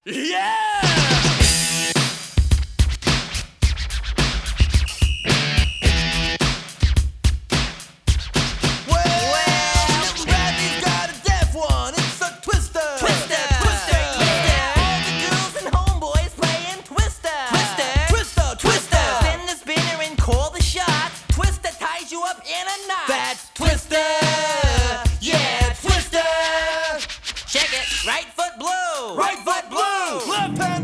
Yeah! Little Bradley's got a deaf one. It's a twister. Twister. All the girls and homeboys playing Twister. Twister. Spin the spinner and call the shots. Twister ties you up in a knot. That's Twister. Yeah, Twister. Check it. Right foot blue. Right foot blue. Left hand